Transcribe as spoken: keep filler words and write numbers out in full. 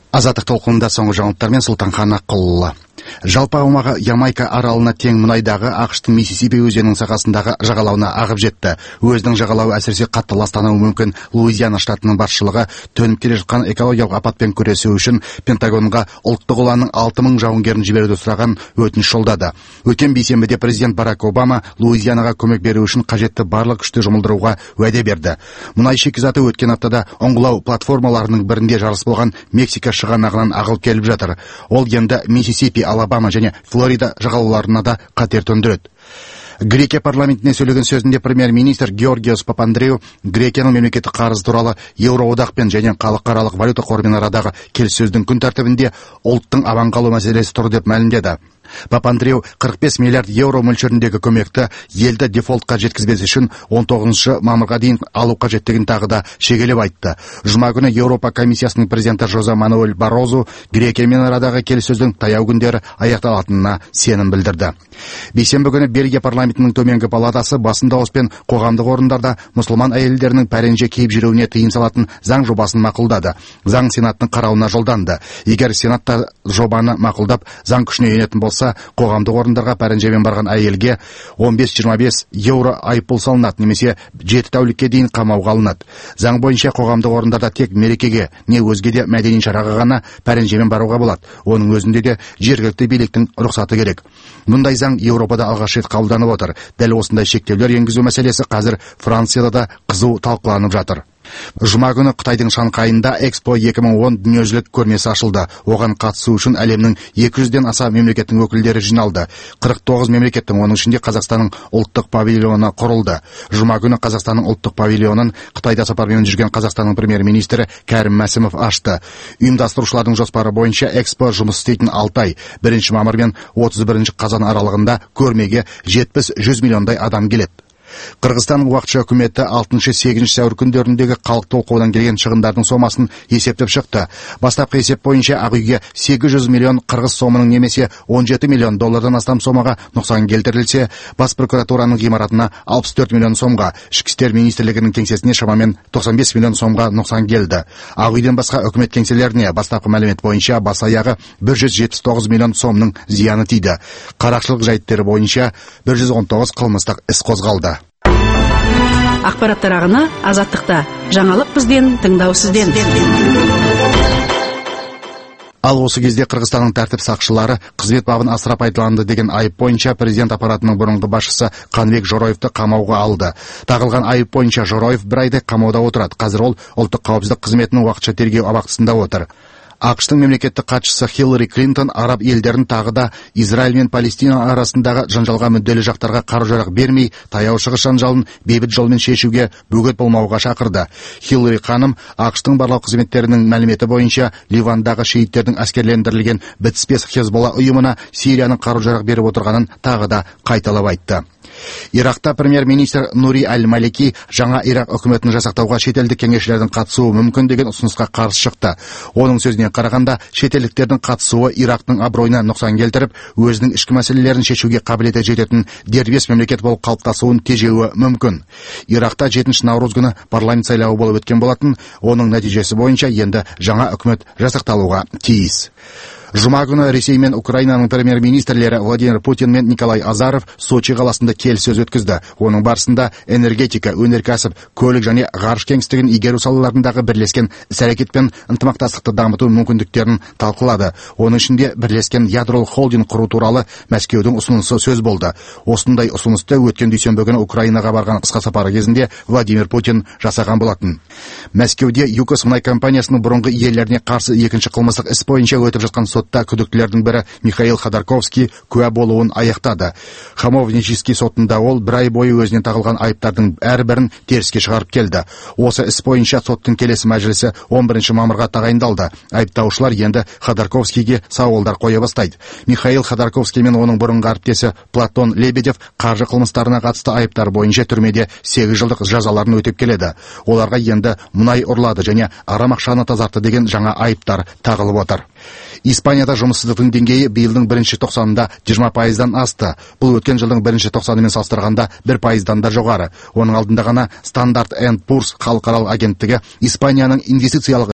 Азаттық толқынында соңғы жаңалықтармен Сұлтанхан Аққұлы. Жалпы аумағы Ямайка аралына тең мұнайдағы ақштың Миссисипи өзенінің сағасындағы жағалауына ағып жетті. Өзінің жағалауы әсіресе қатты ластануы мүмкін Луизиана штатының басшылығы төніп келе жатқан экологиялық апатпен күресу үшін Пентагонға ұлттық ұланның алты мың жауынгерін жіберуді сұраған өтініш жолдады. Өткен бейсенбіде президент Барак Обама Луизианаға көмек беру үшін қажетті барлық күшті жұмылдыруға уәде берді. Мұнай шикізаты өткен аптада оңғылау платформаларының бірінде жарылыс болған Мексика шығанағынан ағылып келіп жатыр. Ол енді Миссисипи, Алабама және Флорида жағалауларына да қатер төндіреді. Грекия парламентіне сөйлеген сөзінде премьер-министр Георгиос Папандреу Грекияның мемлекеттік қарызы туралы Еуроодақпен және халықаралық валюта қорымен арадағы келіссөздің күн тәртібінде ұлттың аман қалу мәселесі тұр деп мәлімдеді. Папандреу қырық бес миллиард евро мөлшеріндегі көмекті елді дефолтқа жеткізбес үшін он тоғызыншы мамырға дейін алу қажеттігін тағы да шегелеп айтты. Жұма күні Еуропа комиссиясының президенті Жозе Мануэль Баррозу Грекиямен арадағы келіссөздің таяу күндері аяқталатынына сенім білдірді. Бейсенбі күні Бельгия парламентінің төменгі палатасы басым дауыспен қоғамдық орындарда мұсылман әйелдерінің пәренже киіп жүруіне тыйым салатын заң жобасын мақұлдады. Заң сенаттың қарауына жолданды. Егер сенатта жобаны мақұлдап заң күшіне енетін болса, қоғамдық орындарға пәренжемен барған әйелге он бес жиырма бес еуро айыппұл салынады, немесе жеті тәулікке дейін қамауға алынады. Заң бойынша қоғамдық орындарда тек мерекеге, не өзге де мәдени шараға ғана пәренжемен баруға болады. Оның өзінде де жергілікті биліктің рұқсаты керек. Мұндай заң Еуропада алғаш рет қабылданып отыр. Дәл осындай шектеулер енгізу мәселесі қазір Францияда да қызу талқыланып жатыр. Жұма күні Қытайдың Шанхайында Экспо екі мың он дүниежүзілік көрмесі ашылды. Оған қатысу үшін әлемнің екі жүзден аса мемлекеттің өкілдері жиналды. қырық тоғыз мемлекеттің, оның ішінде Қазақстанның ұлттық павильоны құрылды. Жұма күні Қазақстанның ұлттық павильонын Қытайда сапармен жүрген Қазақстанның премьер-министрі Кәрім Мәсімов ашты. Ұйымдастырушылардың жоспары бойынша Экспо жұмыс істейтін алты ай, бірінші мамыр мен отыз бірінші қазан аралығында көрмеге жетпіс жүз миллиондай адам келеді. Қырғызстанның уақытша үкіметі алтыншы сегізінші сәуір күндеріндегі халық толқуынан келген шығындардың сомасын есептеп шықты. Бастапқы есеп бойынша Ақ үйге сегіз жүз миллион қырғыз сомының немесе он жеті миллион доллардан астам сомаға нұқсан келтірілсе, бас прокуратураның ғимаратына алпыс төрт миллион сомға, ішкі істер министрлігінің кеңсесіне шамамен тоқсан бес миллион сомға нұқсан келді. Ақ үйден басқа үкімет кеңселеріне бастапқы мәлімет бойынша бас аяғы бір жүз жетпіс тоғыз миллион сомның зияны тиді. Қарақшылық жайттары бойынша бір жүз он тоғыз қылмыстық іс қозғалды. Ақпараттар ағыны Азаттықта. Жаңалық бізден, тыңдау сізден. Ал осы кезде Қырғызстанның тәртіп сақшылары қызмет бабын асыра пайдаланды деген айып бойынша президент аппаратының бұрынғы басшысы Қанбек Жороевты қамауға алды. Тағылған айып бойынша Жороев бір айдай қамауда отырады. Қазір ол ұлттық қауіпсіздік қызметінің уақытша тергеу абақтысында отыр. ақштың мемлекеттік хатшысы Хиллари Клинтон араб елдерін тағы да Израиль мен Палестина арасындағы жанжалға мүдделі жақтарға қару-жарақ бермей, таяу шығыс жанжалын бейбіт жолмен шешуге бөгет болмауға шақырды. Хиллари ханым ақштың барлау қызметтерінің мәліметі бойынша Ливандағы шейттердің әскерлендірілген бітіспес Хезболла ұйымына Сирияның қару-жарақ беріп отырғанын тағы да қайталап айтты. Иракта премьер-министр Нури Аль-Малики жаңа Ирак үкіметін жасақтауға шетелдік кеңесшілердің қатысуы мүмкін деген ұсынысқа қарсы шықты. Оның сөзіне қарағанда, шетелдіктердің қатысуы Ирактың абыройына нұқсан келтіріп, өзінің ішкі мәселелерін шешуге қабілеті жететін дербес мемлекет болып қалыптасуын тежеуі мүмкін. Иракта жетінші наурыз күні парламент сайлауы болып өткен болатын, оның нәтижесі бойынша енді жаңа үкімет жасақталуға тиіс. Жұма күні Ресей мен Украинаның премьер-министрлері Владимир Путин мен Николай Азаров Сочи қаласында келіссөз өткізді. Оның барысында энергетика, өнеркәсіп, көлік және ғарыш кеңістігін игеру салаларындағы бірлескен іс-әрекет пен ынтымақтастықты дамыту мүмкіндіктерін талқылады. Оның ішінде бірлескен ядролық холдинг құру туралы Мәскеудің ұсынысы сөз болды. Осындай ұсынысты өткен дүйсенбі күні Украинаға барған қысқа сапары кезінде Владимир Путин жасаған болатын. Мәскеуде ЮКОС мұнай компаниясының бұрынғы иелеріне қарсы екінші қылмыстық іс бойынша өтіп жатқан сотта күдіктілердің бірі Михаил Ходорковский куә болуын аяқтады. Хамовнический сотында ол бір ай бойы өзіне тағылған айыптардың әрбірін теріске шығарып келді. Осы іс бойынша соттың келесі мәжілісі он бірінші мамырға тағайындалды. Айыптаушылар енді Ходорковскийге сауалдар қоя бастайды. Михаил Ходорковский мен оның бұрынғы әріптесі Платон Лебедев қаржы қылмыстарына қатысты айыптар бойынша түрмеде сегіз жылдық жазаларын өтеп келеді. Оларға енді мұнай ұрлады және арам ақшаны тазартты деген жаңа айыптар тағылып отыр. Испанияда жұмыссыздықтың деңгейі биылдың бірінші тоқсанында жиырма пайыздан асты. Бұл өткен жылдың бірінші тоқсанымен салыстырғанда бір пайыздан да жоғары. Оның алдында ғана Standard and Poor's халықаралық агенттігі Испанияның инвестициялық